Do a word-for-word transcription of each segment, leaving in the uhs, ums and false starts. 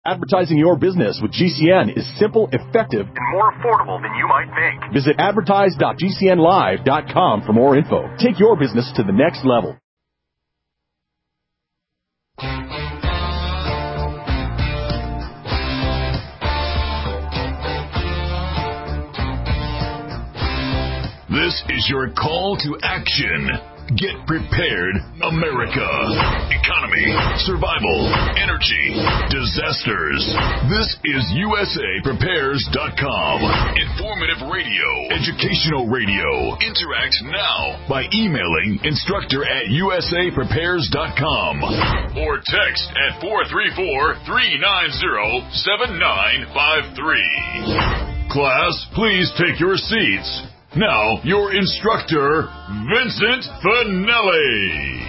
Advertising your business with G C N is simple, effective, and more affordable than you might think. Visit advertise dot g c n live dot com for more info. Take your business to the next level. This is your call to action. Get prepared, America. Economy, survival, energy, disasters. This is U S A Prepares dot com. Informative radio, educational radio. Interact now by emailing instructor at U S A Prepares dot com or text at four three four, three nine zero, seven nine five three. Class, please take your seats. Now, your instructor, Vincent Finelli.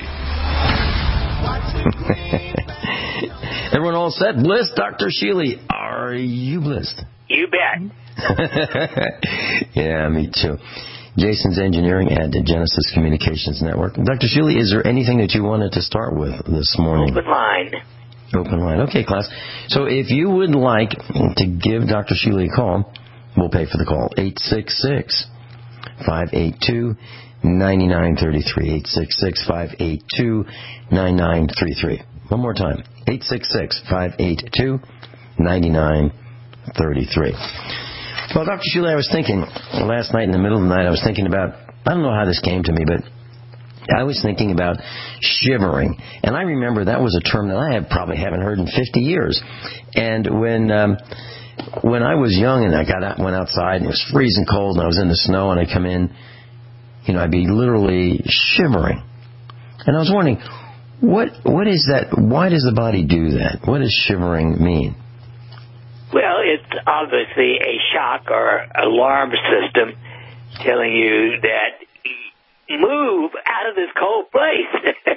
Everyone all set? Blissed? Doctor Sheely, are you blissed? You bet. Yeah, me too. Jason's engineering at the Genesis Communications Network. Doctor Sheely, is there anything that you wanted to start with this morning? Open line. Open line. Okay, class. So if you would like to give Doctor Sheely a call, we'll pay for the call. eight six six, five eight two, nine nine three three. eight six six, five eight two, nine nine three three. One more time. eight six six, five eight two, nine nine three three. Well, Doctor Sheely, I was thinking, last night in the middle of the night, I was thinking about, I don't know how this came to me, but I was thinking about shivering. And I remember that was a term that I have probably haven't heard in fifty years. And when... Um, When I was young and I got out, went outside and it was freezing cold and I was in the snow and I come in, you know, I'd be literally shivering. And I was wondering, what what is that? Why does the body do that? What does shivering mean? Well, it's obviously a shock or alarm system telling you that move out of this cold place.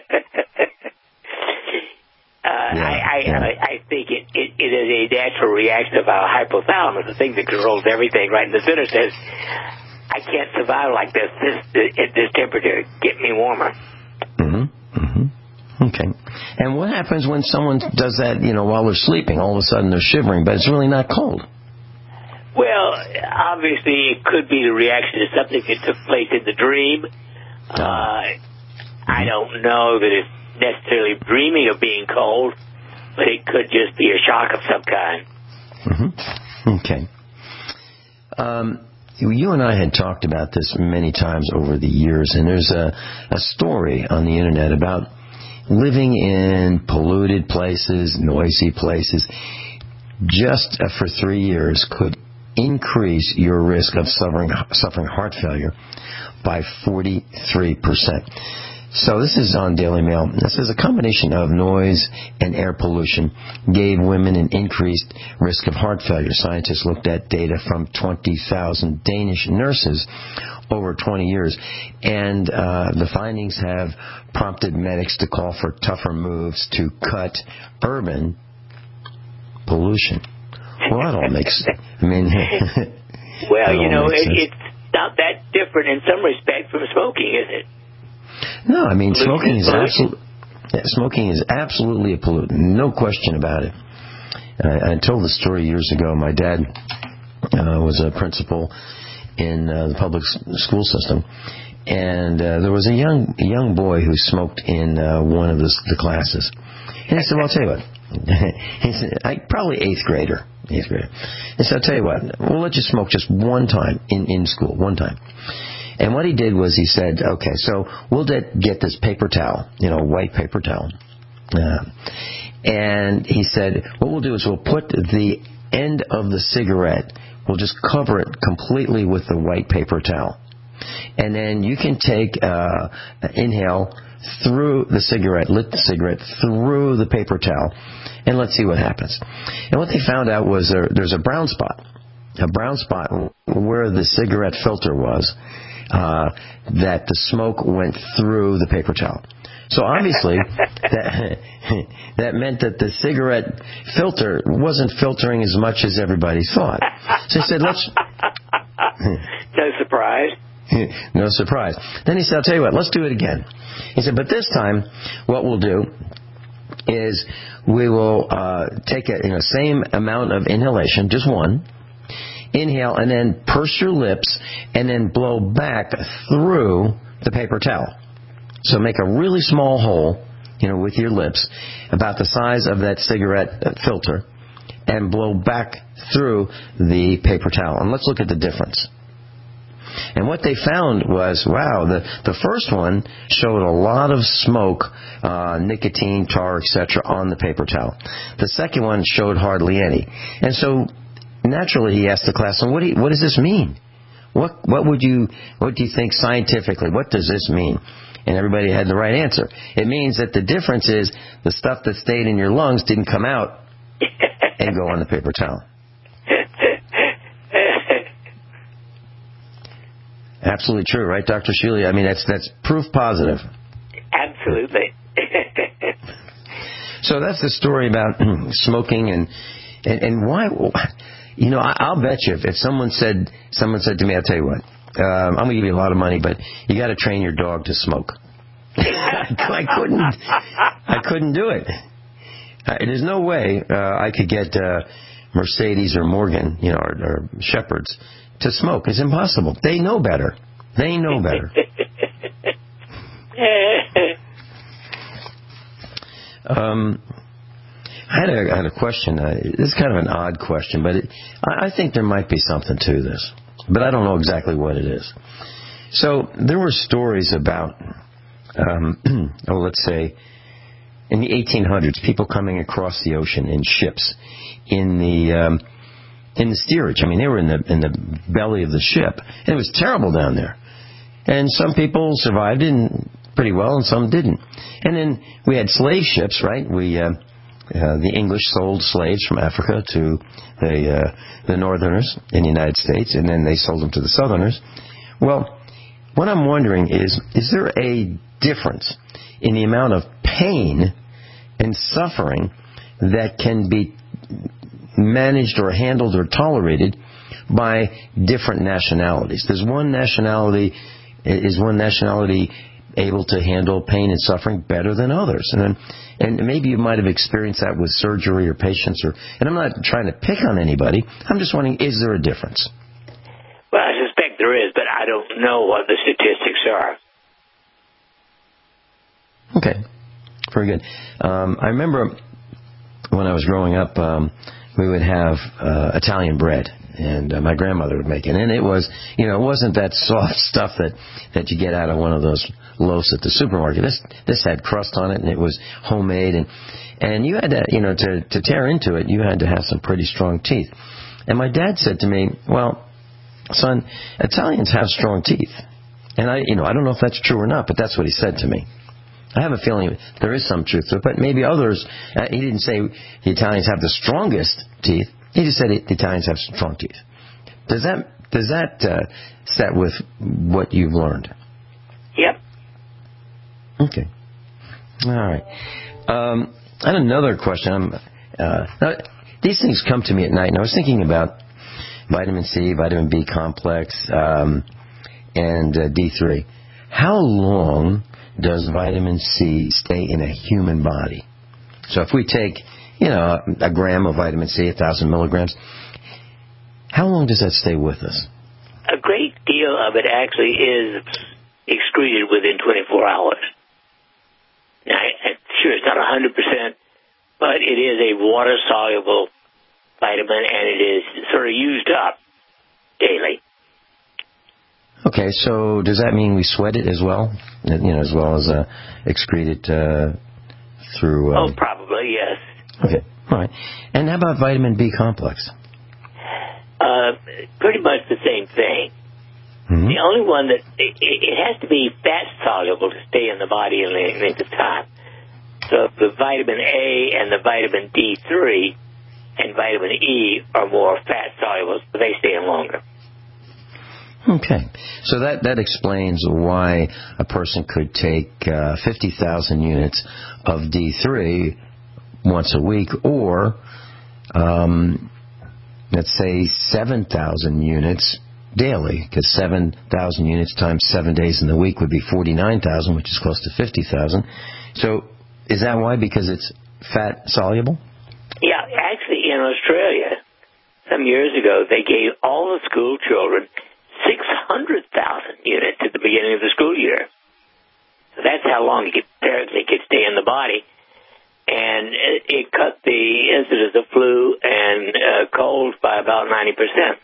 Uh, yeah, I, I, yeah. I, I think it, it, it is a natural reaction of our hypothalamus, the thing that controls everything right in the center, says, I can't survive like this, this at this temperature. Get me warmer. Mm-hmm. Mm-hmm. Okay. And what happens when someone does that, you know, while they're sleeping? All of a sudden they're shivering, but it's really not cold. Well, obviously it could be the reaction to something that took place in the dream. Uh, mm-hmm. I don't know that it's necessarily dreaming of being cold, but it could just be a shock of some kind. Mm-hmm. Okay. Um, you and I had talked about this many times over the years, and there's a, a story on the internet about living in polluted places, noisy places, just uh, for three years could increase your risk of suffering, suffering heart failure by forty-three percent. So this is on Daily Mail. This is a combination of noise and air pollution gave women an increased risk of heart failure. Scientists looked at data from twenty thousand Danish nurses over twenty years, and uh, the findings have prompted medics to call for tougher moves to cut urban pollution. Well, that all makes, I mean... well, you know, it, it's not that different in some respect from smoking, is it? No, I mean, smoking is absolutely smoking is absolutely a pollutant, no question about it. I, I told the story years ago. My dad uh, was a principal in uh, the public school system, and uh, there was a young a young boy who smoked in uh, one of the, the classes. And he said, "Well, I'll tell you what." He said, I, "Probably eighth grader, eighth grader." He said, "I'll tell you what. We'll let you smoke just one time in, in school, one time." And what he did was he said, okay, so we'll get, get this paper towel, you know, white paper towel. Uh, and he said, what we'll do is we'll put the end of the cigarette, we'll just cover it completely with the white paper towel. And then you can take, uh, inhale through the cigarette, lit the cigarette through the paper towel, and let's see what happens. And what they found out was there, there's a brown spot, a brown spot where the cigarette filter was. Uh, that the smoke went through the paper towel. So obviously, that, that meant that the cigarette filter wasn't filtering as much as everybody thought. So he said, let's... No surprise. No surprise. Then he said, I'll tell you what, let's do it again. He said, but this time, what we'll do is we will uh, take a you know, same amount of inhalation, just one, inhale, and then purse your lips, and then blow back through the paper towel. So make a really small hole, you know, with your lips, about the size of that cigarette filter, and blow back through the paper towel. And let's look at the difference. And what they found was, wow, the, the first one showed a lot of smoke, uh, nicotine, tar, et cetera, on the paper towel. The second one showed hardly any. And so, naturally, he asked the class, "So what, do you, what does this mean? What what would you what do you think scientifically? What does this mean?" And everybody had the right answer. It means that the difference is the stuff that stayed in your lungs didn't come out and go on the paper towel. Absolutely true, right, Doctor Shealy? I mean, that's that's proof positive. Absolutely. So that's the story about smoking and, and and why. You know, I'll bet you if, if someone said someone said to me, "I'll tell you what, um, I'm going to give you a lot of money, but you got to train your dog to smoke." I couldn't. I couldn't do it. I, there's no way uh, I could get uh, Mercedes or Morgan, you know, or, or Shepherds to smoke. It's impossible. They know better. They know better. um, I had a, I had a question. Uh, this is kind of an odd question, but it, I, I think there might be something to this. But I don't know exactly what it is. So there were stories about, um, oh, let's say, in the eighteen hundreds, people coming across the ocean in ships, in the um, in the steerage. I mean, they were in the in the belly of the ship, and it was terrible down there. And some people survived it pretty well, and some didn't. And then we had slave ships, right? We uh, uh, the English sold slaves from Africa to the uh, the Northerners in the United States, and then they sold them to the Southerners. Well, what I'm wondering is, is there a difference in the amount of pain and suffering that can be managed or handled or tolerated by different nationalities? Does one nationality, is one nationality able to handle pain and suffering better than others? And and maybe you might have experienced that with surgery or patients, or and I'm not trying to pick on anybody. I'm just wondering, is there a difference? Well, I suspect there is, but I don't know what the statistics are. Okay, very good. Um, I remember when I was growing up, um, we would have uh, Italian bread, and uh, my grandmother would make it. And it was, you know, it wasn't that soft stuff that, that you get out of one of those loaves at the supermarket. This this had crust on it, and it was homemade, and and you had to, you know, to to tear into it, you had to have some pretty strong teeth. And my dad said to me, "Well, son, Italians have strong teeth." And I, you know, I don't know if that's true or not, but that's what he said to me. I have a feeling there is some truth to it, but maybe others. Uh, he didn't say the Italians have the strongest teeth. He just said the Italians have strong teeth. Does that does that uh, set with what you've learned? Yep. Okay. All right. Um, I had another question. I'm, uh, now, these things come to me at night, and I was thinking about vitamin C, vitamin B complex, um, and uh, D three. How long does vitamin C stay in a human body? So if we take, you know, a gram of vitamin C, a thousand milligrams, how long does that stay with us? A great deal of it actually is excreted within twenty-four hours. Now, I'm sure it's not one hundred percent, but it is a water-soluble vitamin, and it is sort of used up daily. Okay, so does that mean we sweat it as well? You know, as well as uh, excrete it uh, through... Um... Oh, probably, yes. Okay, all right. And how about vitamin B complex? Uh, pretty much the same thing. Mm-hmm. The only one that... It, it has to be fat-soluble to stay in the body in the length of time. So the vitamin A and the vitamin D three and vitamin E are more fat-soluble, so they stay in longer. Okay, so that, that explains why a person could take uh, fifty thousand units of D three once a week, or um, let's say seven thousand units daily, because seven thousand units times seven days in the week would be forty-nine thousand, which is close to fifty thousand. So is that why? Because it's fat soluble? Yeah, actually in Australia, some years ago, they gave all the school children six hundred thousand units at the beginning of the school year. So that's how long it could, apparently could stay in the body. And it, it cut the incidence of flu and uh, colds by about ninety percent.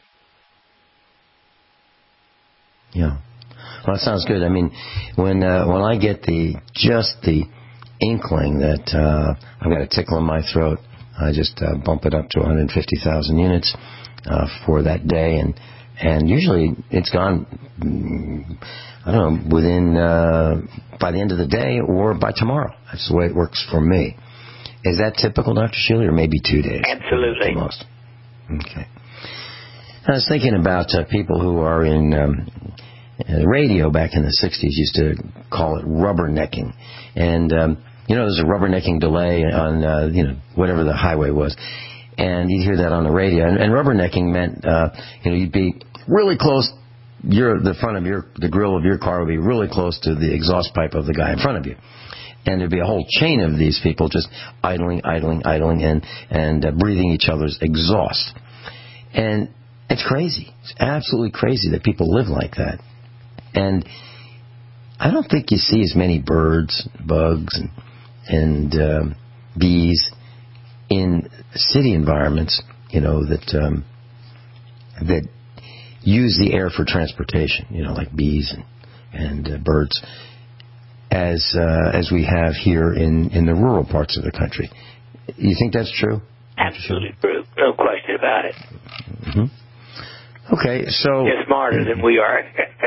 Yeah. Well, that sounds good. I mean, when uh, when I get the just the inkling that uh, I've got a tickle in my throat, I just uh, bump it up to one hundred fifty thousand units uh, for that day, and and usually it's gone. I don't know, within uh, by the end of the day or by tomorrow. That's the way it works for me. Is that typical, Doctor Shealy, or maybe two days? Absolutely. Most. Okay. I was thinking about uh, people who are in um, uh, radio back in the sixties used to call it rubbernecking. And, um, you know, there's a rubbernecking delay on, uh, you know, whatever the highway was. And you'd hear that on the radio. And, and rubbernecking meant, uh, you know, you'd be really close. Your, the front of your, the grill of your car would be really close to the exhaust pipe of the guy in front of you. And there'd be a whole chain of these people just idling, idling, idling, and, and uh, breathing each other's exhaust. And it's crazy. It's absolutely crazy that people live like that. And I don't think you see as many birds, bugs, and, and um, bees in city environments, you know, that um, that use the air for transportation, you know, like bees and, and uh, birds, as uh, as we have here in, in the rural parts of the country. You think that's true? Absolutely true. No question about it. Mm-hmm. Okay, so... You're smarter than we are.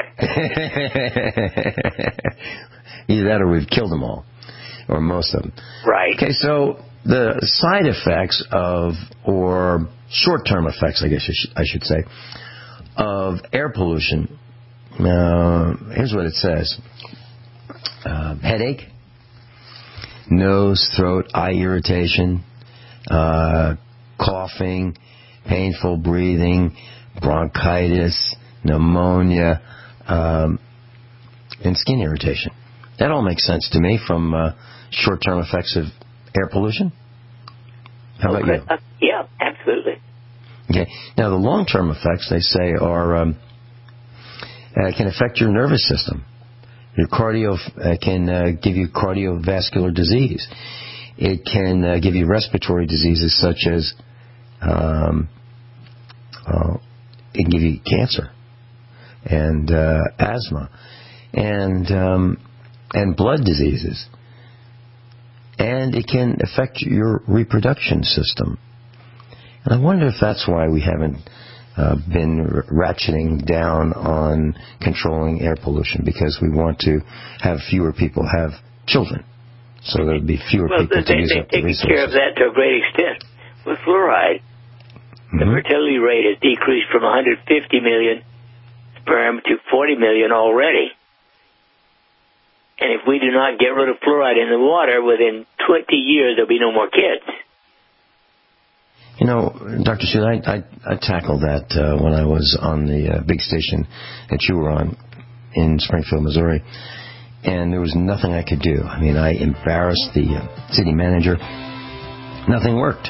Either that or we've killed them all, or most of them. Right. Okay, so the side effects of, or short-term effects, I guess I, sh- I should say, of air pollution, uh, here's what it says. Uh, headache, nose, throat, eye irritation, uh, coughing, painful breathing, bronchitis, pneumonia, um, and skin irritation. That all makes sense to me from uh, short-term effects of air pollution. How about okay. you? Uh, yeah, absolutely. Okay. Now, the long-term effects, they say, are um, uh, can affect your nervous system. Your cardio uh, can uh, give you cardiovascular disease. It can uh, give you respiratory diseases such as um, uh, it can give you cancer and uh, asthma and um, and blood diseases. And it can affect your reproduction system. And I wonder if that's why we haven't uh, been r- ratcheting down on controlling air pollution, because we want to have fewer people have children. So there would be fewer well, people they, to use they, up the resources. They've taken care of that to a great extent. With fluoride, mm-hmm. the fertility rate has decreased from one hundred fifty million sperm to forty million already. And if we do not get rid of fluoride in the water, within twenty years there'll be no more kids. You know, Doctor Shealy, I, I, I tackled that uh, when I was on the uh, big station that you were on in Springfield, Missouri, and there was nothing I could do. I mean, I embarrassed the uh, city manager. Nothing worked.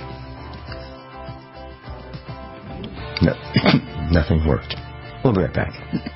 No, nothing worked. We'll be right back.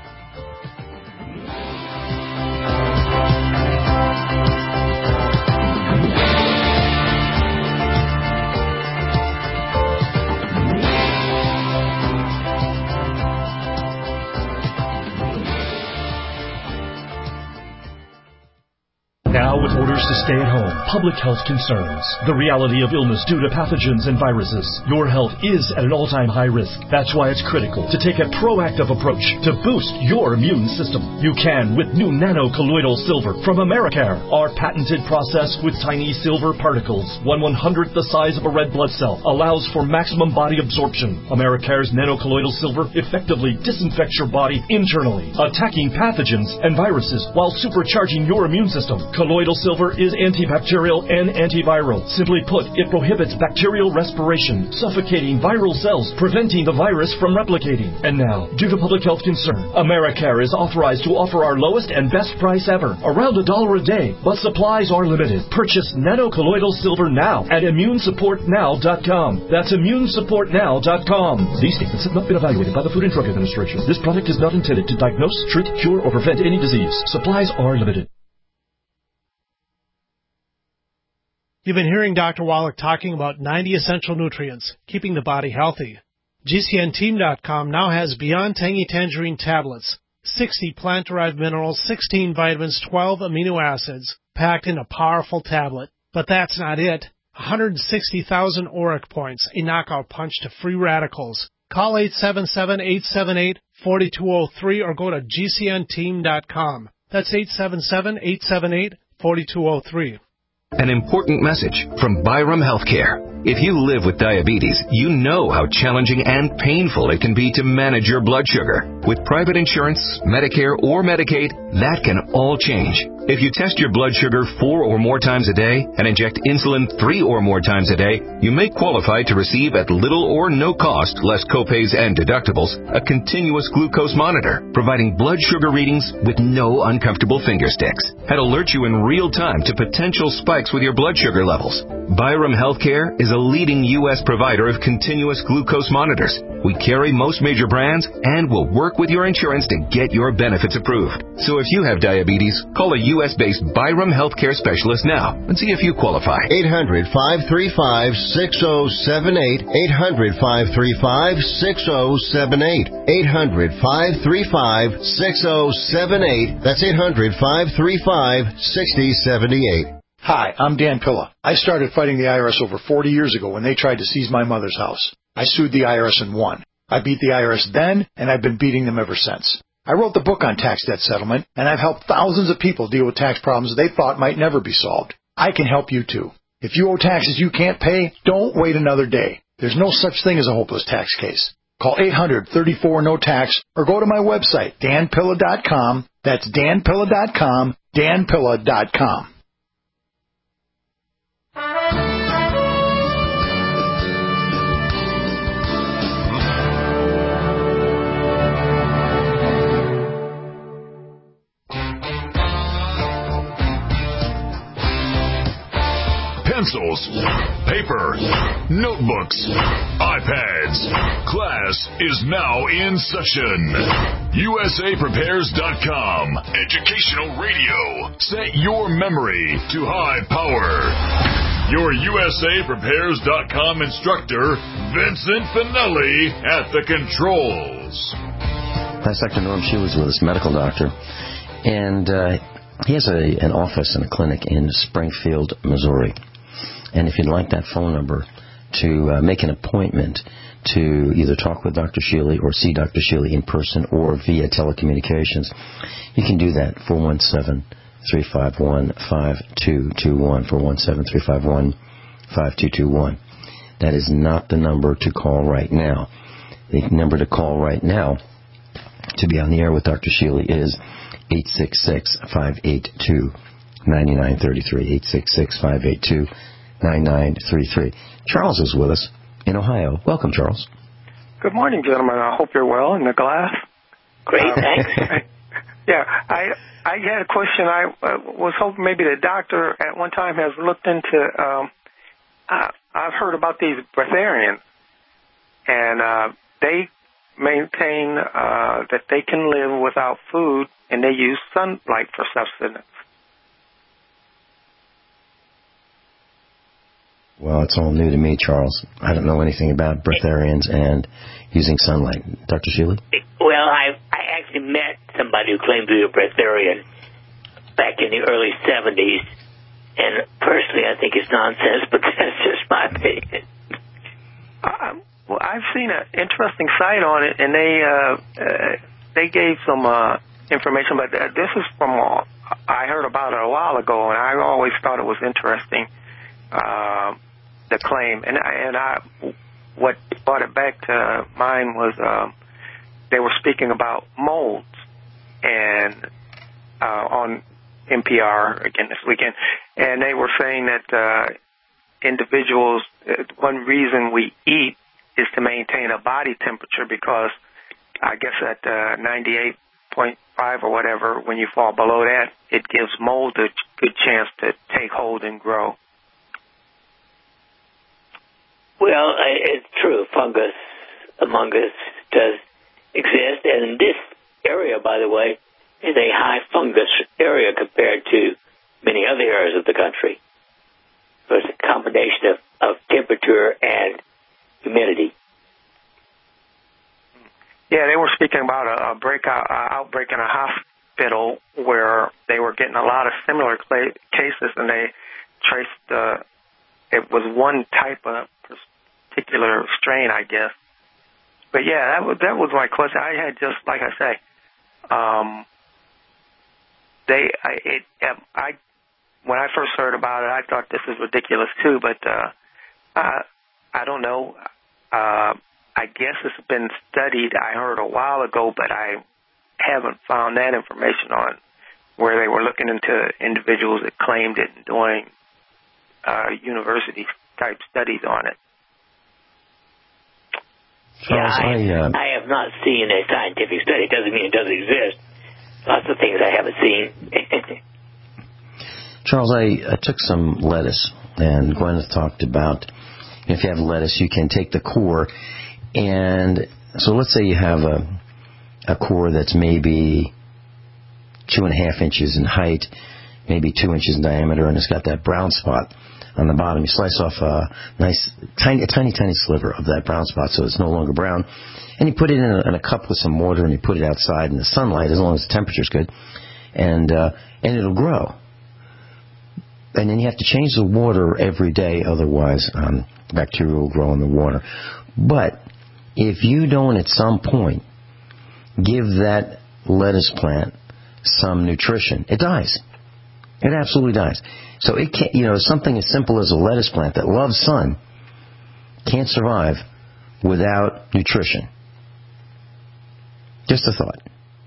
Now with orders to stay at home, public health concerns, the reality of illness due to pathogens and viruses, your health is at an all-time high risk. That's why it's critical to take a proactive approach to boost your immune system. You can with new nano-colloidal silver from Americare. Our patented process with tiny silver particles, one one-hundredth the size of a red blood cell, allows for maximum body absorption. Americare's nano-colloidal silver effectively disinfects your body internally, attacking pathogens and viruses while supercharging your immune system. Colloidal silver is antibacterial and antiviral. Simply put, it prohibits bacterial respiration, suffocating viral cells, preventing the virus from replicating. And now, due to public health concern, Americare is authorized to offer our lowest and best price ever, around a dollar a day, but supplies are limited. Purchase nanocolloidal silver now at immune support now dot com. That's immune support now dot com. These statements have not been evaluated by the Food and Drug Administration. This product is not intended to diagnose, treat, cure, or prevent any disease. Supplies are limited. You've been hearing Doctor Wallach talking about ninety essential nutrients, keeping the body healthy. G C N team dot com now has Beyond Tangy Tangerine tablets, sixty plant-derived minerals, sixteen vitamins, twelve amino acids, packed in a powerful tablet. But that's not it. one hundred sixty thousand auric points, a knockout punch to free radicals. Call eight seven seven, eight seven eight, four two zero three or go to G C N team dot com. That's eight seven seven, eight seven eight, four two zero three. An important message from Byram Healthcare. If you live with diabetes, you know how challenging and painful it can be to manage your blood sugar. With private insurance, Medicare, or Medicaid, that can all change. If you test your blood sugar four or more times a day and inject insulin three or more times a day, you may qualify to receive at little or no cost, less copays and deductibles, a continuous glucose monitor, providing blood sugar readings with no uncomfortable finger sticks. And alert you in real time to potential spikes with your blood sugar levels. Byram Healthcare is a leading U S provider of continuous glucose monitors. We carry most major brands and will work with your insurance to get your benefits approved. So if you have diabetes, call a U S-based Byram Healthcare specialist now and see if you qualify. eight hundred, five three five, six zero seven eight. eight hundred, five three five, six zero seven eight. eight hundred, five three five, six zero seven eight. That's eight hundred, five three five, six zero seven eight. Hi, I'm Dan Pilla. I started fighting the I R S over forty years ago when they tried to seize my mother's house. I sued the I R S and won. I beat the I R S then, and I've been beating them ever since. I wrote the book on tax debt settlement, and I've helped thousands of people deal with tax problems they thought might never be solved. I can help you too. If you owe taxes you can't pay, don't wait another day. There's no such thing as a hopeless tax case. Call eight hundred, thirty-four, no tax or go to my website, dan pilla dot com. That's dan pilla dot com, dan pilla dot com. Pencils, paper, notebooks, iPads. Class is now in session. U S A Prepares dot com. Educational radio. Set your memory to high power. Your U S A Prepares dot com instructor, Vincent Finelli, at the controls. That's Doctor Norm Shields with us, medical doctor. And uh, he has a, an office and a clinic in Springfield, Missouri. And if you'd like that phone number to uh, make an appointment to either talk with Doctor Shealy or see Doctor Shealy in person or via telecommunications, you can do that, four one seven, three five one, five two two one, four one seven, three five one, five two two one. That is not the number to call right now. The number to call right now to be on the air with Doctor Shealy is eight six six, five eight two, nine nine three three, eight six six, five eight two, nine nine three three. Charles is with us in Ohio. Welcome, Charles. Good morning, gentlemen. I hope you're well in the glass. Great, um, thanks. Yeah, I I had a question. I uh, was hoping maybe the doctor at one time has looked into, um, uh, I've heard about these breatharians, and uh, they maintain uh, that they can live without food, and they use sunlight for sustenance. Well, it's all new to me, Charles. I don't know anything about breatharians and using sunlight. Doctor Shealy? Well, I I actually met somebody who claimed to be a breatharian back in the early seventies, and personally I think it's nonsense, but that's just my opinion. Uh, well, I've seen an interesting site on it, and they uh, uh, they gave some uh, information, but uh, this is from, uh, I heard about it a while ago, and I always thought it was interesting. Uh, the claim, and I, and I, what brought it back to mind was um, they were speaking about molds, and uh, on N P R again this weekend, and they were saying that uh, individuals, uh, one reason we eat is to maintain a body temperature, because I guess at uh, ninety-eight point five or whatever, when you fall below that, it gives mold a good chance to take hold and grow. Well, it's true. Fungus among us does exist, and this area, by the way, is a high fungus area compared to many other areas of the country. So it's a combination of, of temperature and humidity. Yeah, they were speaking about a, a breakout uh, outbreak in a hospital where they were getting a lot of similar cl- cases, and they traced uh, it was one type of particular strain, I guess. But yeah, that was that was my question. I had just like I say, um, they I it I when I first heard about it, I thought this was ridiculous too. But uh, I I don't know. Uh, I guess it's been studied, I heard a while ago, but I haven't found that information on where they were looking into individuals that claimed it and doing uh, university-type studies on it. Yeah, I, I, uh, I have not seen a scientific study. It doesn't mean it doesn't exist. Lots of things I haven't seen. Charles, I, I took some lettuce, and Gwyneth talked about if you have lettuce, you can take the core. And so let's say you have a, a core that's maybe two and a half inches in height, maybe two inches in diameter, and it's got that brown spot on the bottom. You slice off a nice, tiny, a tiny, tiny sliver of that brown spot so it's no longer brown, and you put it in a, in a cup with some water, and you put it outside in the sunlight as long as the temperature's good, and uh, and it'll grow. And then you have to change the water every day, otherwise um, bacteria will grow in the water. But if you don't at some point give that lettuce plant some nutrition, it dies. It absolutely dies. So it can't, you know, something as simple as a lettuce plant that loves sun can't survive without nutrition. Just a thought.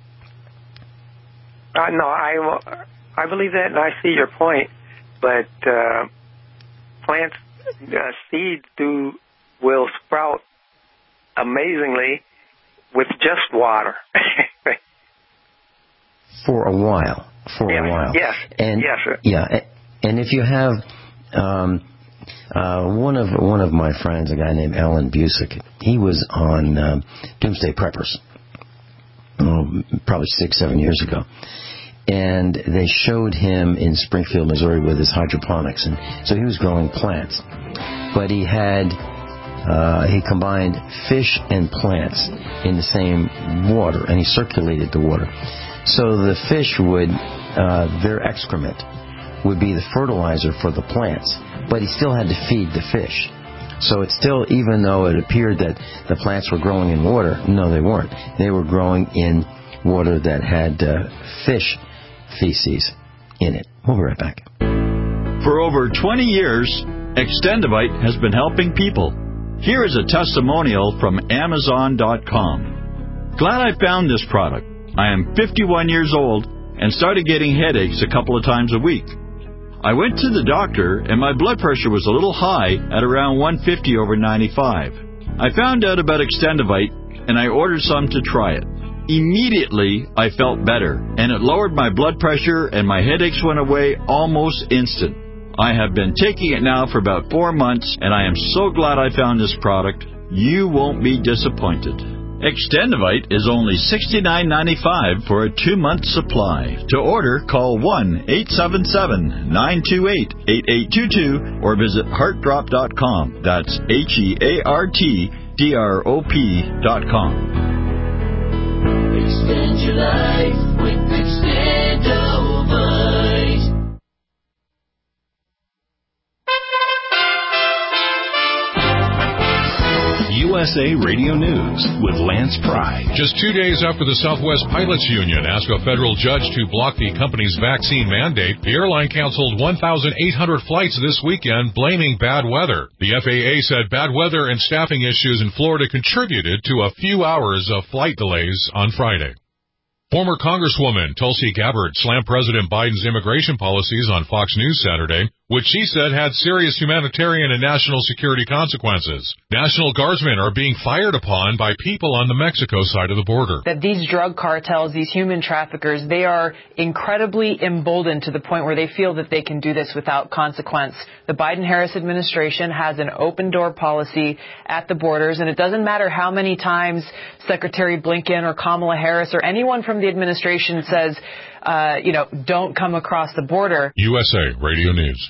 Uh, no, I, I believe that, and I see your point. But uh, plants, uh, seeds do will sprout amazingly with just water. For a while. For yes, a while. Yes. And, yes. Sir. Yeah. And if you have um, uh, one of one of my friends, a guy named Alan Busick, he was on um, Doomsday Preppers, oh, probably six, seven years ago. And they showed him in Springfield, Missouri with his hydroponics. And so he was growing plants. But he had, uh, he combined fish and plants in the same water, and he circulated the water. So the fish would, uh, their excrement would be the fertilizer for the plants, but he still had to feed the fish. So it's still, even though it appeared that the plants were growing in water, no, they weren't. They were growing in water that had uh, fish feces in it. We'll be right back. For over twenty years, Extendivite has been helping people. Here is a testimonial from Amazon dot com. Glad I found this product. I am fifty-one years old and started getting headaches a couple of times a week. I went to the doctor and my blood pressure was a little high at around one fifty over ninety-five. I found out about Extendivite and I ordered some to try it. Immediately, I felt better, and it lowered my blood pressure, and my headaches went away almost instant. I have been taking it now for about four months, and I am so glad I found this product. You won't be disappointed. Extendivite is only sixty-nine ninety-five for a two-month supply. To order, call one eight seven seven, nine two eight, eight eight two two or visit heart drop dot com. That's H E A R T D R O P dot com. Extend your life with Extendivite. U S A Radio News with Lance Pry. Just two days after the Southwest Pilots Union asked a federal judge to block the company's vaccine mandate, the airline canceled one thousand eight hundred flights this weekend, blaming bad weather. The F A A said bad weather and staffing issues in Florida contributed to a few hours of flight delays on Friday. Former Congresswoman Tulsi Gabbard slammed President Biden's immigration policies on Fox News Saturday, which she said had serious humanitarian and national security consequences. National Guardsmen are being fired upon by people on the Mexico side of the border. That these drug cartels, these human traffickers, they are incredibly emboldened to the point where they feel that they can do this without consequence. The Biden-Harris administration has an open-door policy at the borders, and it doesn't matter how many times Secretary Blinken or Kamala Harris or anyone from the administration says, uh, you know, don't come across the border. U S A Radio News.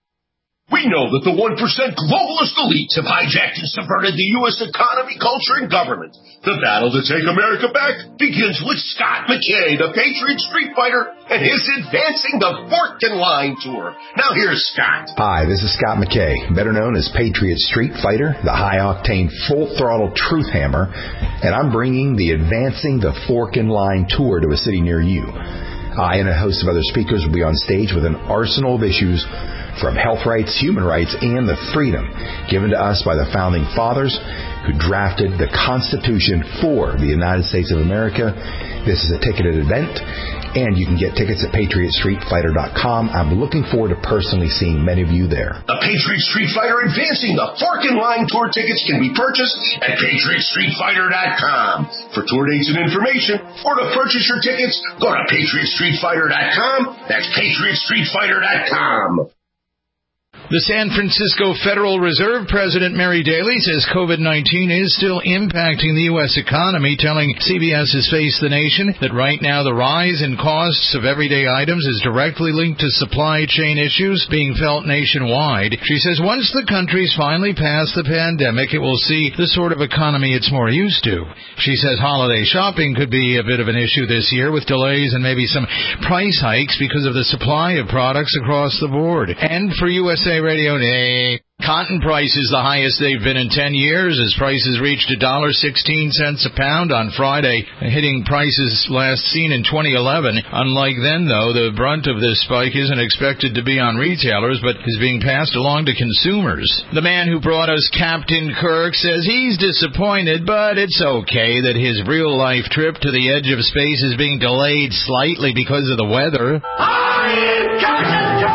We know that the one percent globalist elites have hijacked and subverted the U S economy, culture, and government. The battle to take America back begins with Scott McKay, the Patriot Street Fighter, and his Advancing the Fork and Line Tour. Now here's Scott. Hi, this is Scott McKay, better known as Patriot Street Fighter, the high-octane, full-throttle truth hammer, and I'm bringing the Advancing the Fork and Line Tour to a city near you. I and a host of other speakers will be on stage with an arsenal of issues from health rights, human rights, and the freedom given to us by the Founding Fathers who drafted the Constitution for the United States of America. This is a ticketed event, and you can get tickets at patriot street fighter dot com. I'm looking forward to personally seeing many of you there. The Patriot Street Fighter Advancing the Fork and Line Tour tickets can be purchased at patriot street fighter dot com. For tour dates and information, or to purchase your tickets, go to patriot street fighter dot com. That's patriot street fighter dot com. The San Francisco Federal Reserve President Mary Daly says COVID nineteen is still impacting the U S economy, telling C B S's Face the Nation that right now the rise in costs of everyday items is directly linked to supply chain issues being felt nationwide. She says once the country's finally past the pandemic, it will see the sort of economy it's more used to. She says holiday shopping could be a bit of an issue this year with delays and maybe some price hikes because of the supply of products across the board. And for U S A Radio Day, cotton prices the highest they've been in ten years as prices reached one dollar and sixteen cents a pound on Friday, hitting prices last seen in twenty eleven. Unlike then, though, the brunt of this spike isn't expected to be on retailers, but is being passed along to consumers. The man who brought us Captain Kirk says he's disappointed, but it's okay that his real-life trip to the edge of space is being delayed slightly because of the weather. I am Captain Kirk!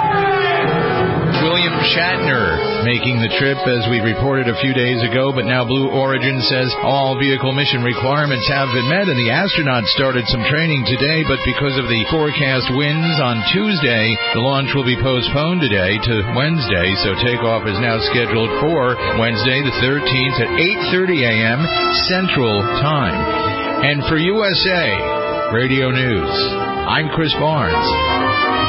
William Shatner making the trip, as we reported a few days ago, but now Blue Origin says all vehicle mission requirements have been met, and the astronauts started some training today, but because of the forecast winds on Tuesday, the launch will be postponed today to Wednesday, so takeoff is now scheduled for Wednesday the thirteenth at eight thirty a.m. Central Time. And for U S A Radio News, I'm Chris Barnes.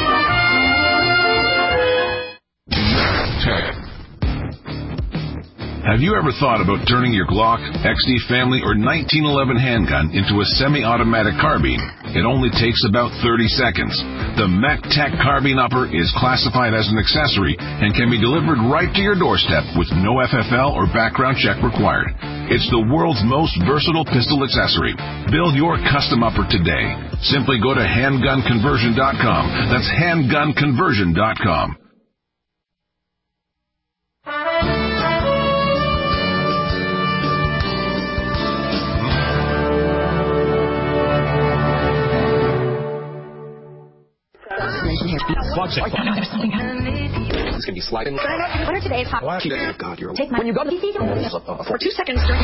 Have you ever thought about turning your Glock, X D Family, or nineteen eleven handgun into a semi-automatic carbine? It only takes about thirty seconds. The MacTac Carbine Upper is classified as an accessory and can be delivered right to your doorstep with no F F L or background check required. It's the world's most versatile pistol accessory. Build your custom upper today. Simply go to handgun conversion dot com. That's handgun conversion dot com. It's going to be sliding. What are today's hot? Oh, God, you're Take my when you go to uh, for two seconds during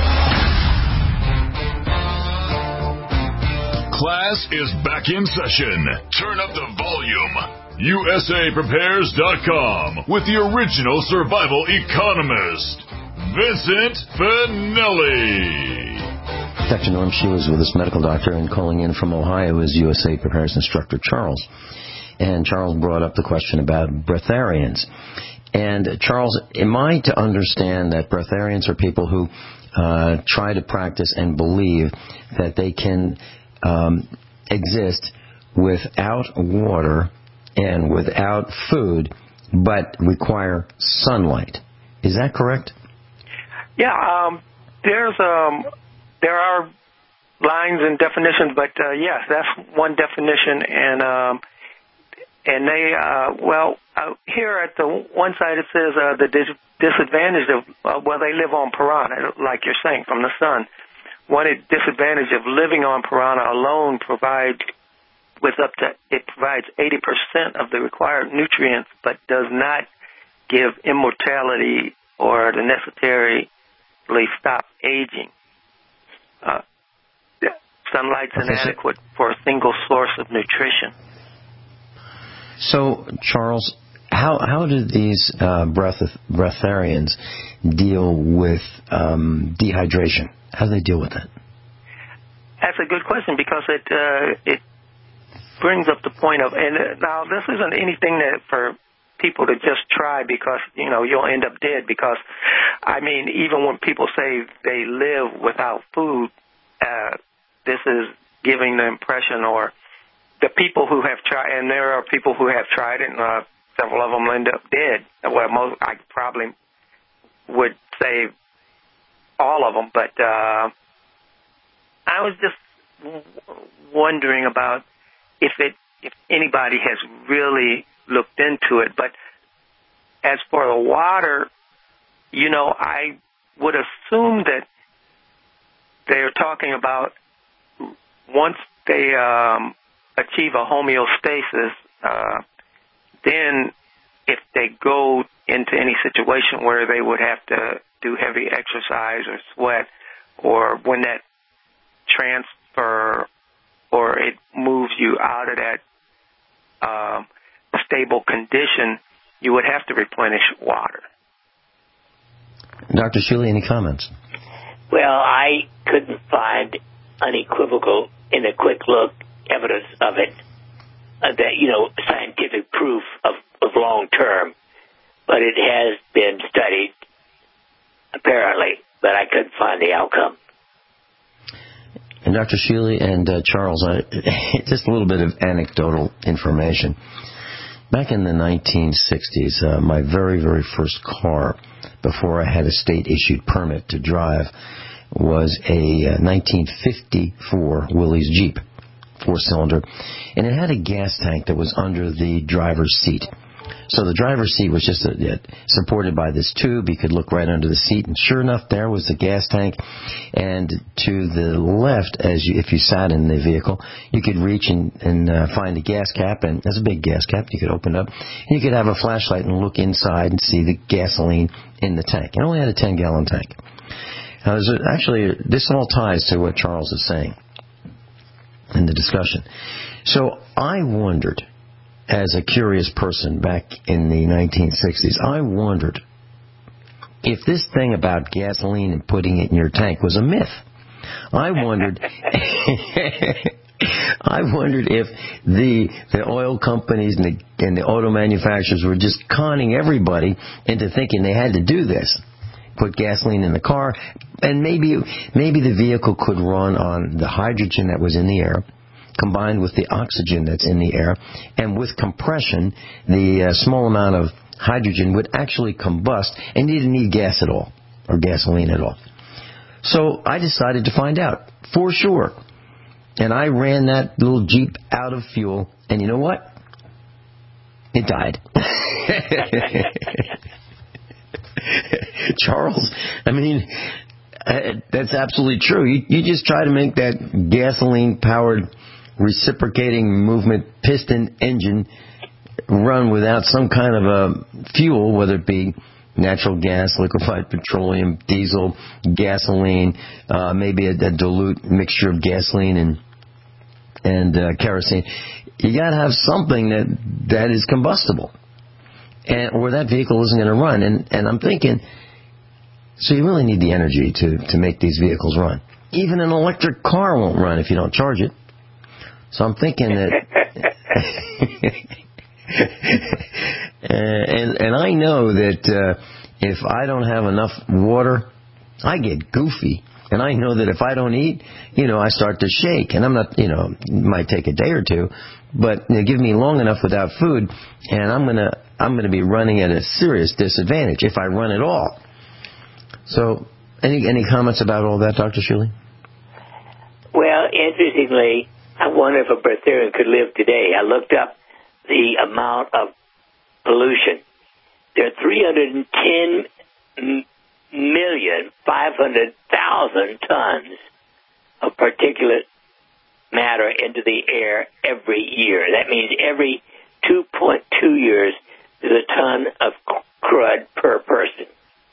Class is back in session. Turn up the volume. U S A prepares dot com with the original survival economist, Vincent Finelli. Doctor Norm Sheila is with us, medical doctor, and calling in from Ohio is U S A Prepares instructor Charles. And Charles brought up the question about breatharians. And Charles, am I to understand that breatharians are people who uh, try to practice and believe that they can um, exist without water and without food, but require sunlight? Is that correct? Yeah, um, there's um, there are lines and definitions, but uh, yes, that's one definition, and um, and they uh, well uh, here at the one side it says uh, the dis- disadvantage of uh, well they live on piranha, like you're saying, from the sun. one disadvantage of living on piranha alone provides with up to it provides eighty percent of the required nutrients, but does not give immortality or the necessarily stop aging. Uh, sunlight's inadequate for a single source of nutrition. So, Charles, how how do these uh, breath, breatharians deal with um, dehydration? How do they deal with that? That's a good question because it uh, it brings up the point of, and now this isn't anything that for people to just try because, you know, you'll end up dead because, I mean, even when people say they live without food, uh, this is giving the impression or the people who have tried, and there are people who have tried it, and uh, several of them end up dead. Well, most, I probably would say all of them, but uh, I was just w- wondering about if it, if anybody has really looked into it. But as for the water, you know, I would assume that they're talking about once they um, achieve a homeostasis, uh, then if they go into any situation where they would have to do heavy exercise or sweat, or when that transfer or it moves you out of that uh, stable condition, you would have to replenish water. Doctor Shealy, any comments? Well, I couldn't find unequivocal, in a quick look, evidence of it, uh, that, you know, scientific proof of, of long term, but it has been studied, apparently, but I couldn't find the outcome. And Doctor Shealy and uh, Charles, uh, just a little bit of anecdotal information. Back in the nineteen sixties, uh, my very, very first car, before I had a state-issued permit to drive, was a uh, nineteen fifty-four Willys Jeep, four-cylinder, and it had a gas tank that was under the driver's seat. So the driver's seat was just a, uh, supported by this tube. You could look right under the seat, and sure enough, there was the gas tank. And to the left, as you, if you sat in the vehicle, you could reach and, and uh, find a gas cap, and there's a big gas cap you could open up. And you could have a flashlight and look inside and see the gasoline in the tank. It only had a ten-gallon tank. Now, there's a, actually, this all ties to what Charles is saying in the discussion. So I wondered, as a curious person back in the nineteen sixties, I wondered if this thing about gasoline and putting it in your tank was a myth. I wondered I wondered if the the oil companies and the, and the auto manufacturers were just conning everybody into thinking they had to do this. Put gasoline in the car, and maybe maybe the vehicle could run on the hydrogen that was in the air, combined with the oxygen that's in the air, and with compression, the uh, small amount of hydrogen would actually combust, and you didn't need gas at all, or gasoline at all. So I decided to find out, for sure. And I ran that little Jeep out of fuel, and you know what? It died. Charles, I mean, uh, that's absolutely true. You, you just try to make that gasoline-powered reciprocating movement piston engine run without some kind of a fuel, whether it be natural gas, liquefied petroleum, diesel, gasoline, uh, maybe a, a dilute mixture of gasoline and and uh, kerosene. You got to have something that that is combustible, and or that vehicle isn't going to run. And and I'm thinking, so you really need the energy to to make these vehicles run. Even an electric car won't run if you don't charge it. So I'm thinking that, uh, and and I know that uh, if I don't have enough water, I get goofy. And I know that if I don't eat, you know, I start to shake. And I'm not, you know, it might take a day or two, but you know, give me long enough without food, and I'm gonna I'm gonna be running at a serious disadvantage if I run at all. So, any any comments about all that, Doctor Shealy? Well, interestingly, I wonder if a breatharian could live today. I looked up the amount of pollution. There are three hundred ten million five hundred thousand tons of particulate matter into the air every year. That means every two point two years there's a ton of crud per person.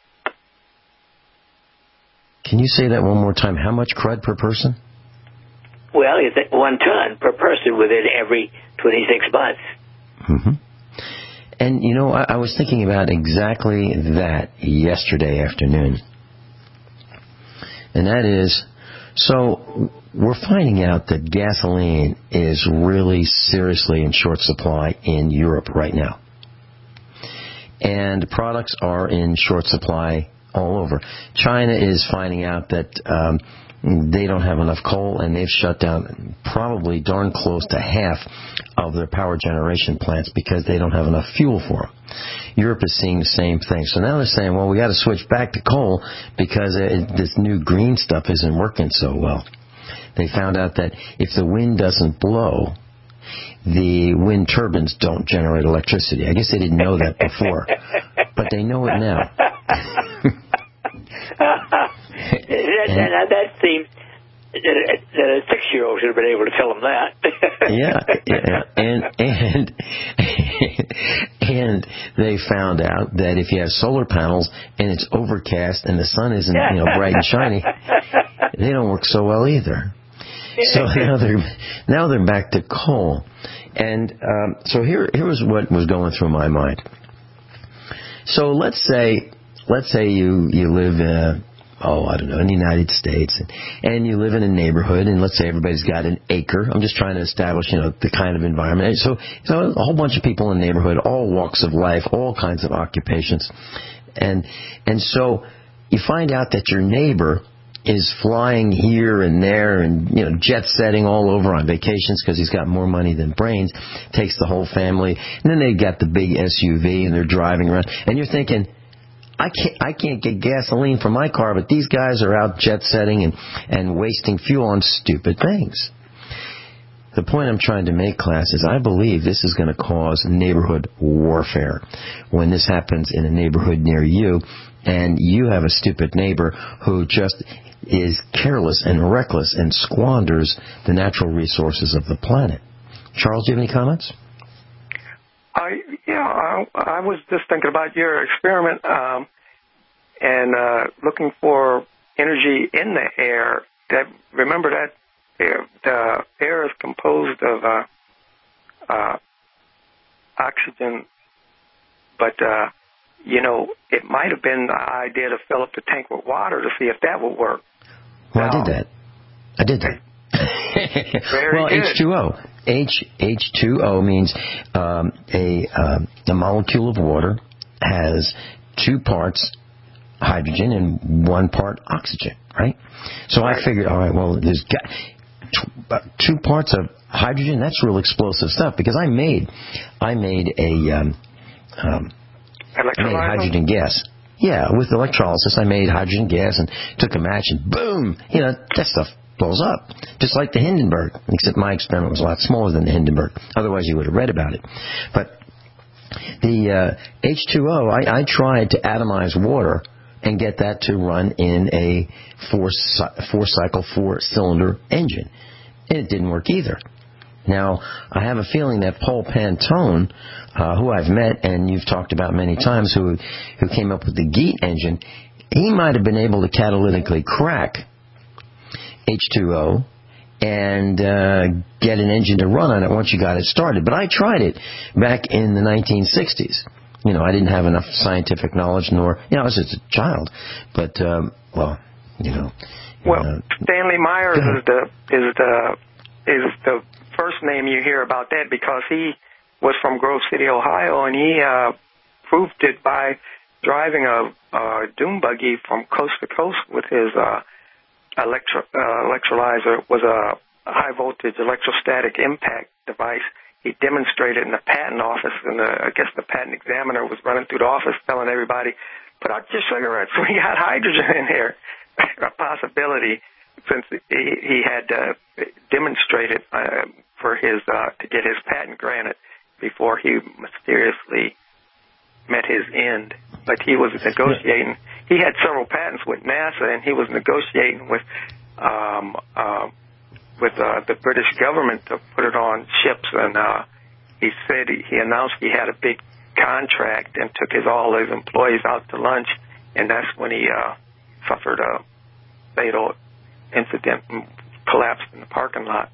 Can you say that one more time? How much crud per person? Well, it's one ton per person within every twenty-six months. Mm-hmm. And, you know, I, I was thinking about exactly that yesterday afternoon. And that is, so we're finding out that gasoline is really seriously in short supply in Europe right now. And products are in short supply all over. China is finding out that um, they don't have enough coal, and they've shut down probably darn close to half of their power generation plants because they don't have enough fuel for them. Europe is seeing the same thing. So now they're saying, well, we got to switch back to coal because it, this new green stuff isn't working so well. They found out that if the wind doesn't blow, the wind turbines don't generate electricity. I guess they didn't know that before, but they know it now. that, that, that seems that, that a six-year-old should have been able to tell them that. yeah, yeah, and and and they found out that if you have solar panels and it's overcast and the sun isn't, you know, bright and shiny, they don't work so well either. So now they're now they're back to coal, and um, so here here was what was going through my mind. So let's say let's say you you live in a, oh I don't know in the United States, and, and you live in a neighborhood, and let's say everybody's got an acre. I'm just trying to establish you know the kind of environment. So so a whole bunch of people in the neighborhood, all walks of life, all kinds of occupations, and and so you find out that your neighbor is flying here and there and, you know, jet setting all over on vacations because he's got more money than brains, takes the whole family, and then they got the big S U V and they're driving around. And you're thinking, I can't, I can't get gasoline for my car, but these guys are out jet setting and, and wasting fuel on stupid things. The point I'm trying to make, class, is I believe this is going to cause neighborhood warfare when this happens in a neighborhood near you and you have a stupid neighbor who just is careless and reckless and squanders the natural resources of the planet. Charles, do you have any comments? I yeah, I, I was just thinking about your experiment um, and uh, looking for energy in the air. That remember that air, the air is composed of uh, uh, oxygen, but uh, you know it might have been the idea to fill up the tank with water to see if that would work. Well, I did that. I did that. Very well, good. H two O. H, H two O means um, a, um, a molecule of water has two parts hydrogen and one part oxygen, right? So I figured, all right, well, there's got t- two parts of hydrogen. That's real explosive stuff because I made, I made a, um, um, I made hydrogen gas. Yeah, with electrolysis, I made hydrogen gas and took a match and boom, you know, that stuff blows up. Just like the Hindenburg, except my experiment was a lot smaller than the Hindenburg. Otherwise, you would have read about it. But the uh, H two O, I, I tried to atomize water and get that to run in a four, four cycle, four cylinder engine. And it didn't work either. Now, I have a feeling that Paul Pantone, uh, who I've met and you've talked about many times, who who came up with the GEAT engine, he might have been able to catalytically crack H two O and uh, get an engine to run on it once you got it started. But I tried it back in the nineteen sixties. You know, I didn't have enough scientific knowledge, nor, you know, I was just a child. But, um, well, you know. Well, uh, Stanley Myers is the is the is the first name you hear about that because he was from Grove City, Ohio, and he uh, proved it by driving a, a dune buggy from coast to coast with his uh, electro, uh, electrolyzer. It was a high voltage electrostatic impact device. He demonstrated in the patent office, and the, I guess the patent examiner was running through the office telling everybody, put out your cigarettes, we got hydrogen in here. A possibility, since he, he had uh, demonstrated uh, for his uh, to get his patent granted before he mysteriously met his end. But he was negotiating. He had several patents with NASA, and he was negotiating with um, uh, with uh, the British government to put it on ships, and uh, he said he, he announced he had a big contract and took his all his employees out to lunch, and that's when he uh, suffered a fatal incident and collapsed in the parking lot.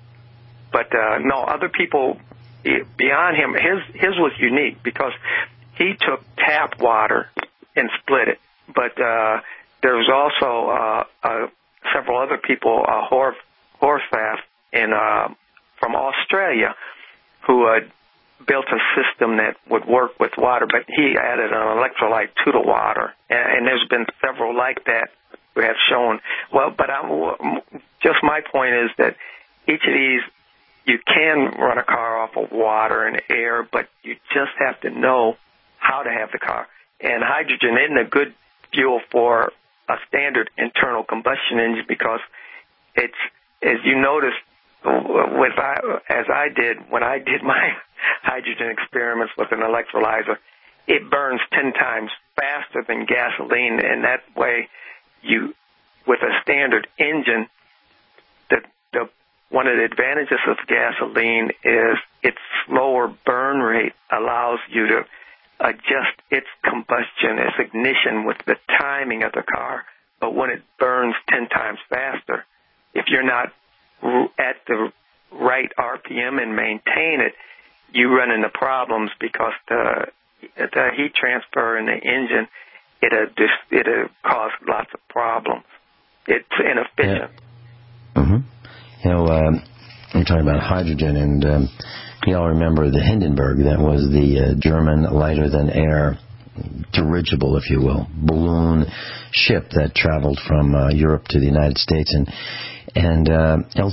But uh, no, other people beyond him, his his was unique because he took tap water and split it. But uh, there was also uh, uh, several other people, uh, Hor- Horvath in uh, from Australia, who uh, built a system that would work with water, but he added an electrolyte to the water. And, and there's been several like that who have shown. Well, but I'm, just my point is that each of these, you can run a car off of water and air, but you just have to know how to have the car. And hydrogen isn't a good fuel for a standard internal combustion engine because it's, as you noticed, with I, as I did when I did my hydrogen experiments with an electrolyzer, it burns ten times faster than gasoline, and that way, you, with a standard engine, the the one of the advantages of gasoline is its slower burn rate allows you to adjust its combustion, its ignition with the timing of the car. But when it burns ten times faster, if you're not at the right R P M and maintain it, you run into problems because the the heat transfer in the engine, it'll just it'll cause lots of problems. It's inefficient. Yeah. Mm-hmm. You know, um, you're talking about hydrogen, and um, you all remember the Hindenburg. That was the uh, German lighter-than-air dirigible, if you will, balloon ship that traveled from uh, Europe to the United States, and and uh, L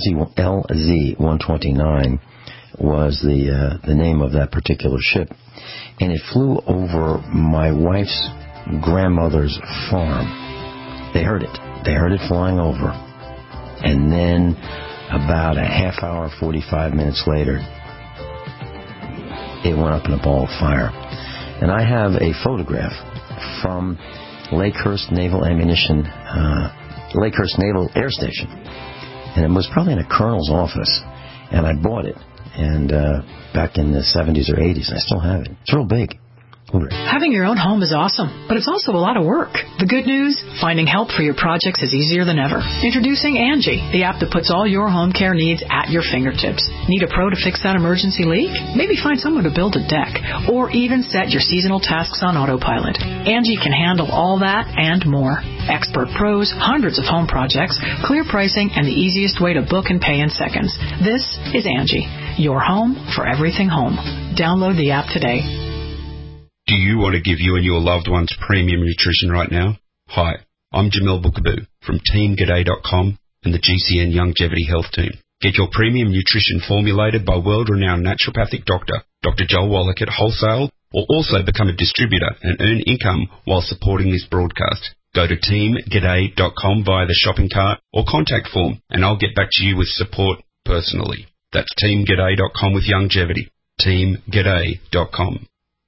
Z one twenty-nine was the uh, the name of that particular ship, and it flew over my wife's grandmother's farm. They heard it. They heard it flying over, and then about a half hour, forty-five minutes later, it went up in a ball of fire. And I have a photograph from Lakehurst Naval Ammunition, uh, Lakehurst Naval Air Station. And it was probably in a colonel's office. And I bought it and uh, back in the seventies or eighties. I still have it. It's real big. Having your own home is awesome, but it's also a lot of work. The good news, finding help for your projects is easier than ever. Introducing Angie, the app that puts all your home care needs at your fingertips. Need a pro to fix that emergency leak? Maybe find someone to build a deck, or even set your seasonal tasks on autopilot. Angie can handle all that and more. Expert pros, hundreds of home projects, clear pricing, and the easiest way to book and pay in seconds. This is Angie, your home for everything home. Download the app today. Do you want to give you and your loved ones premium nutrition right now? Hi, I'm Jamel Bookaboo from Team G'day dot com and the G C N Longevity Health Team. Get your premium nutrition formulated by world-renowned naturopathic doctor, Doctor Joel Wallach at wholesale, or also become a distributor and earn income while supporting this broadcast. Go to Team G'day dot com via the shopping cart or contact form, and I'll get back to you with support personally. That's Team G'day dot com with longevity. Team G'day dot com.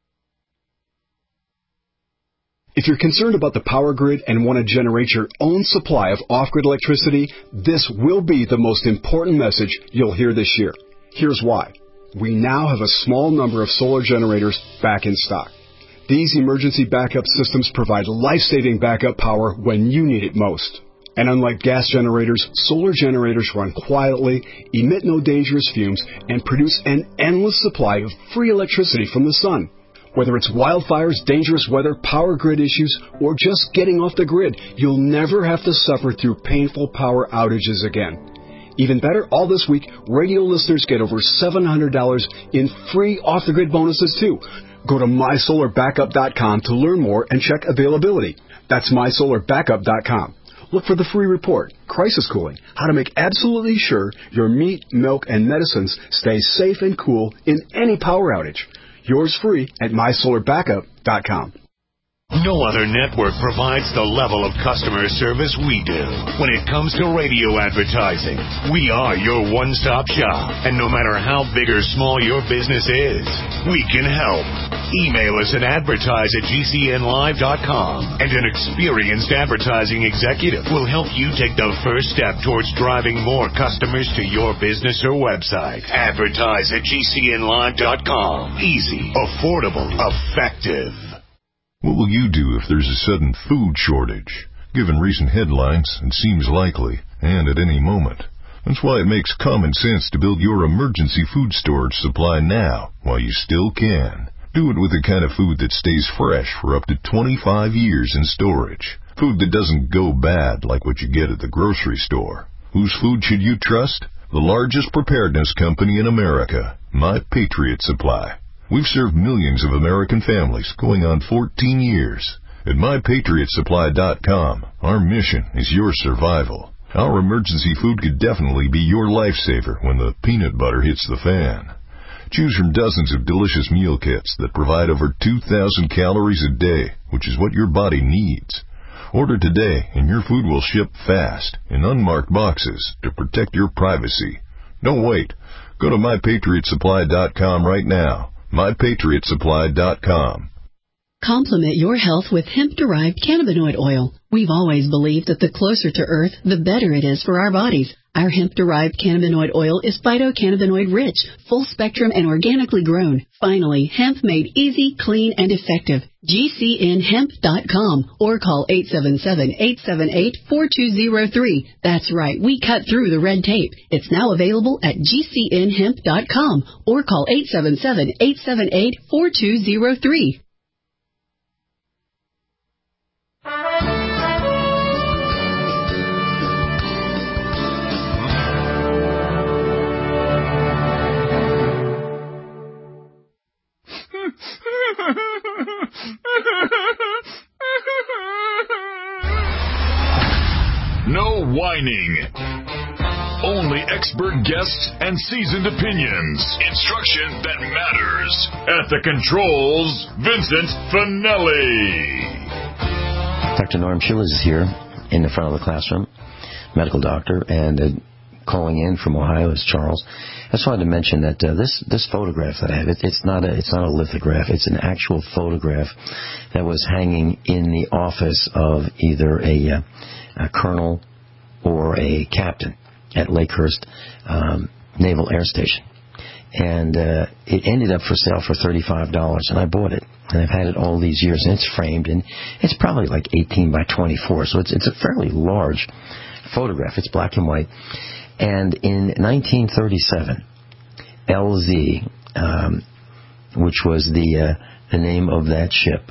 If you're concerned about the power grid and want to generate your own supply of off-grid electricity, this will be the most important message you'll hear this year. Here's why. We now have a small number of solar generators back in stock. These emergency backup systems provide life-saving backup power when you need it most. And unlike gas generators, solar generators run quietly, emit no dangerous fumes, and produce an endless supply of free electricity from the sun. Whether it's wildfires, dangerous weather, power grid issues, or just getting off the grid, you'll never have to suffer through painful power outages again. Even better, all this week, radio listeners get over seven hundred dollars in free off-the-grid bonuses, too. Go to my solar backup dot com to learn more and check availability. That's my solar backup dot com. Look for the free report, Crisis Cooling, how to make absolutely sure your meat, milk, and medicines stay safe and cool in any power outage. Yours free at my solar backup dot com. No other network provides the level of customer service we do. When it comes to radio advertising, we are your one-stop shop. And no matter how big or small your business is, we can help. Email us at advertise at g c n live dot com, and an experienced advertising executive will help you take the first step towards driving more customers to your business or website. Advertise at g c n live dot com. Easy, affordable, effective. What will you do if there's a sudden food shortage? Given recent headlines, it seems likely, and at any moment. That's why it makes common sense to build your emergency food storage supply now, while you still can. Do it with the kind of food that stays fresh for up to twenty-five years in storage. Food that doesn't go bad like what you get at the grocery store. Whose food should you trust? The largest preparedness company in America, My Patriot Supply. We've served millions of American families going on fourteen years. At my patriot supply dot com, our mission is your survival. Our emergency food could definitely be your lifesaver when the peanut butter hits the fan. Choose from dozens of delicious meal kits that provide over two thousand calories a day, which is what your body needs. Order today and your food will ship fast in unmarked boxes to protect your privacy. Don't wait. Go to my patriot supply dot com right now. my patriot supply dot com. Complement your health with hemp-derived cannabinoid oil. We've always believed that the closer to Earth, the better it is for our bodies. Our hemp-derived cannabinoid oil is phytocannabinoid-rich, full-spectrum, and organically grown. Finally, hemp made easy, clean, and effective. G C N hemp dot com or call eight seven seven, eight seven eight, four two zero three. That's right, we cut through the red tape. It's now available at G C N hemp dot com or call eight seven seven, eight seven eight, four two zero three. No whining. Only expert guests and seasoned opinions. Instruction that matters. At the controls, Vincent Finelli. Doctor Norm Schillis is here in the front of the classroom, medical doctor, and uh, calling in from Ohio is Charles. I just wanted to mention that uh, this this photograph that I have, it, it's not a it's not a lithograph. It's an actual photograph that was hanging in the office of either a, uh, a colonel or a captain at Lakehurst um, Naval Air Station. And uh, it ended up for sale for thirty-five dollars, and I bought it. And I've had it all these years, and it's framed, and it's probably like eighteen by twenty-four, so it's it's a fairly large photograph. It's black and white. And in nineteen thirty-seven, L Z, um, which was the uh, the name of that ship,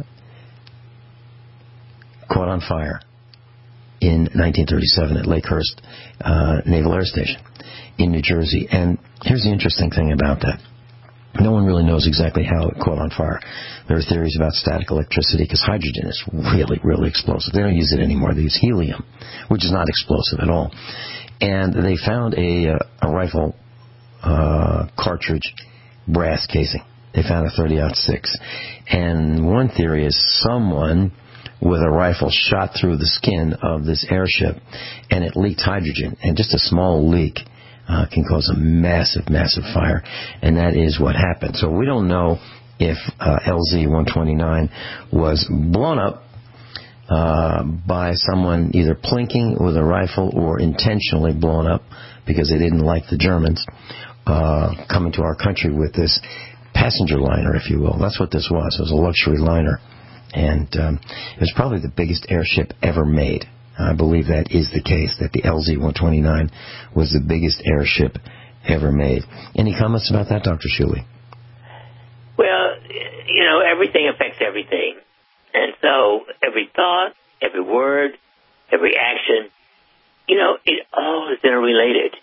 caught on fire in nineteen thirty-seven at Lakehurst uh, Naval Air Station in New Jersey. And here's the interesting thing about that. No one really knows exactly how it caught on fire. There are theories about static electricity because hydrogen is really, really explosive. They don't use it anymore. They use helium, which is not explosive at all. And they found a, a rifle uh, cartridge brass casing. They found a thirty aught six. And one theory is someone with a rifle shot through the skin of this airship, and it leaked hydrogen. And just a small leak uh, can cause a massive, massive fire. And that is what happened. So we don't know if uh, L Z one twenty-nine was blown up Uh, by someone either plinking with a rifle or intentionally blown up because they didn't like the Germans uh, coming to our country with this passenger liner, if you will. That's what this was. It was a luxury liner. And um, it was probably the biggest airship ever made. I believe that is the case, that the L Z one twenty-nine was the biggest airship ever made. Any comments about that, Doctor Shuey? Well, you know, everything affects everything. And so every thought, every word, every action, you know, it all is interrelated.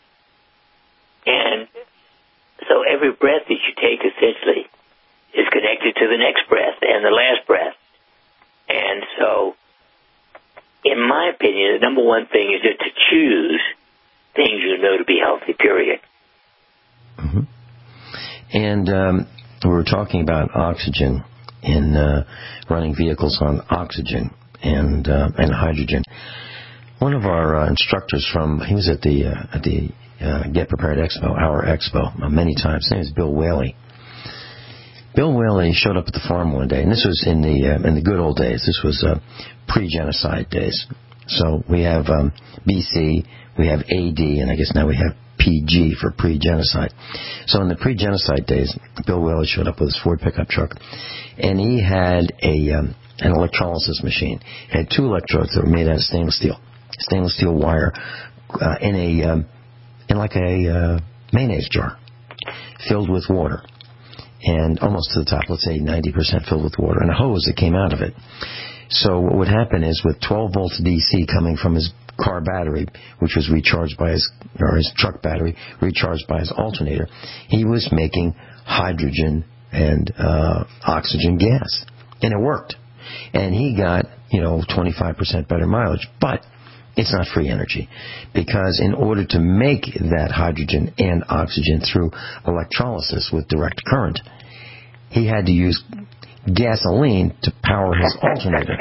And so every breath that you take essentially is connected to the next breath and the last breath. And so, in my opinion, the number one thing is just to choose things you know to be healthy, period. Mm-hmm. And um, we were talking about oxygen in uh, running vehicles on oxygen and uh, and hydrogen. One of our uh, instructors from, he was at the uh, at the uh, Get Prepared Expo, our expo, uh, many times. His name is Bill Whaley. Bill Whaley showed up at the farm one day, and this was in the uh, in the good old days. This was uh, pre-genocide days. So we have um, B C, we have A D, and I guess now we have P G for pre-genocide. So in the pre-genocide days, Bill Whaley showed up with his Ford pickup truck, and he had a um, an electrolysis machine. It had two electrodes that were made out of stainless steel, stainless steel wire, uh, in a um, in like a uh, mayonnaise jar, filled with water, and almost to the top, let's say ninety percent filled with water, and a hose that came out of it. So what would happen is, with twelve volts D C coming from his car battery, which was recharged by his, or his truck battery, recharged by his alternator, he was making hydrogen and uh, oxygen gas. And it worked. And he got, you know, twenty-five percent better mileage. But it's not free energy, because in order to make that hydrogen and oxygen through electrolysis with direct current, he had to use gasoline to power his alternator.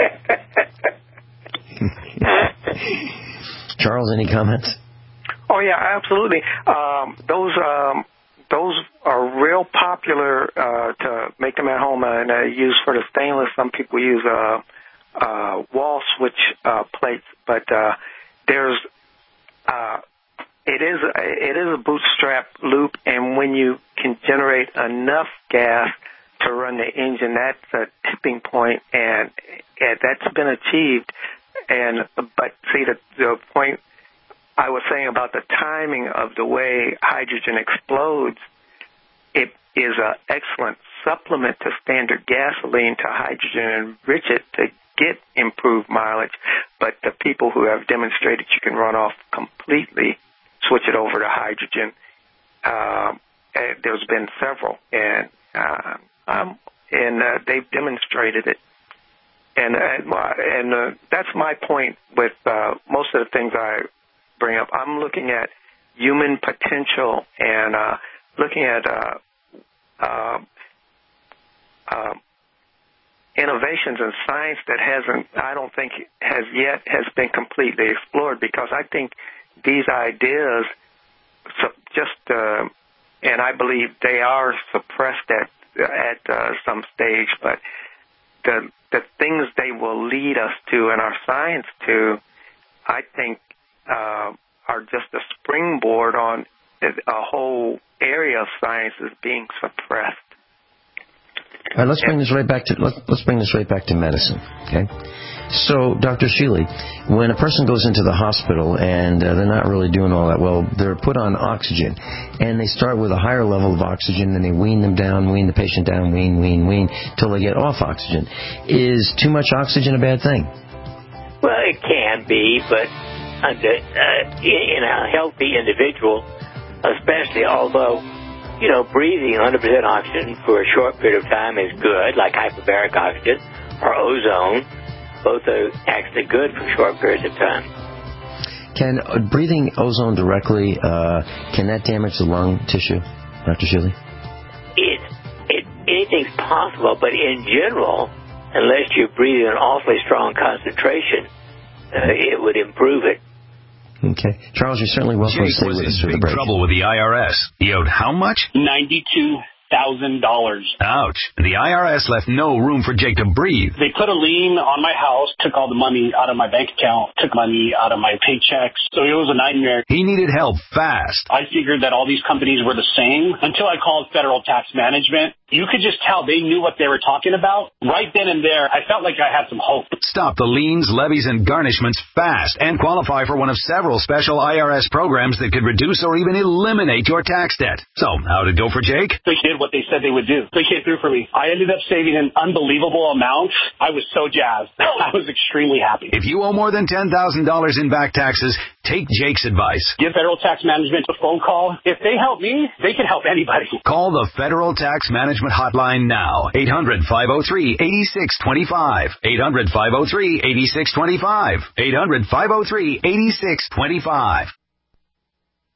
Charles, any comments? Oh yeah, absolutely. Um, those um, those are real popular uh, to make them at home and uh, used for the stainless. Some people use uh, uh, wall switch uh, plates, but uh, there's uh, it is it is a bootstrap loop, and when you can generate enough gas to run the engine, that's a tipping point, and, and that's been achieved. And but see, the, the point I was saying about the timing of the way hydrogen explodes, it is an excellent supplement to standard gasoline to hydrogen enrich it to get improved mileage. But the people who have demonstrated you can run off completely, switch it over to hydrogen, uh, there's been several, and uh, um, and uh, they've demonstrated it. And uh, and uh, that's my point with uh, most of the things I bring up. I'm looking at human potential and uh, looking at uh, uh, uh, innovations in science that hasn't, I don't think, has yet has been completely explored, because I think these ideas just, uh, and I believe they are suppressed at at uh, some stage, but the the things they will lead us to and our science to, I think, uh, are just a springboard on a whole area of science is being suppressed. All right, let's bring this right back to let's, let's bring this right back to medicine. Okay, so Doctor Shealy, when a person goes into the hospital and uh, they're not really doing all that well, they're put on oxygen, and they start with a higher level of oxygen, and they wean them down, wean the patient down, wean, wean, wean, till they get off oxygen. Is too much oxygen a bad thing? Well, it can be, but under, uh, in a healthy individual, especially, although, you know, breathing one hundred percent oxygen for a short period of time is good, like hyperbaric oxygen or ozone. Both are actually good for short periods of time. Can uh, breathing ozone directly, uh, can that damage the lung tissue, Doctor Shealy? It, it, anything's possible, but in general, unless you're breathing an awfully strong concentration, uh, it would improve it. Okay. Charles, you're certainly welcome Jake to stay was with in us through big the break. trouble with the I R S. He owed how much? ninety-two thousand dollars. Ouch. The I R S left no room for Jake to breathe. They put a lien on my house, took all the money out of my bank account, took money out of my paychecks. So it was a nightmare. He needed help fast. I figured that all these companies were the same until I called Federal Tax Management. You could just tell they knew what they were talking about. Right then and there, I felt like I had some hope. Stop the liens, levies, and garnishments fast and qualify for one of several special I R S programs that could reduce or even eliminate your tax debt. So, how'd it go for Jake? They did what they said they would do. They came through for me. I ended up saving an unbelievable amount. I was so jazzed. I was extremely happy. If you owe more than ten thousand dollars in back taxes, take Jake's advice. Give Federal Tax Management a phone call. If they help me, they can help anybody. Call the Federal Tax Management hotline now. eight hundred, five oh three, eight six two five. eight hundred, five oh three, eight six two five. eight hundred, five oh three, eight six two five.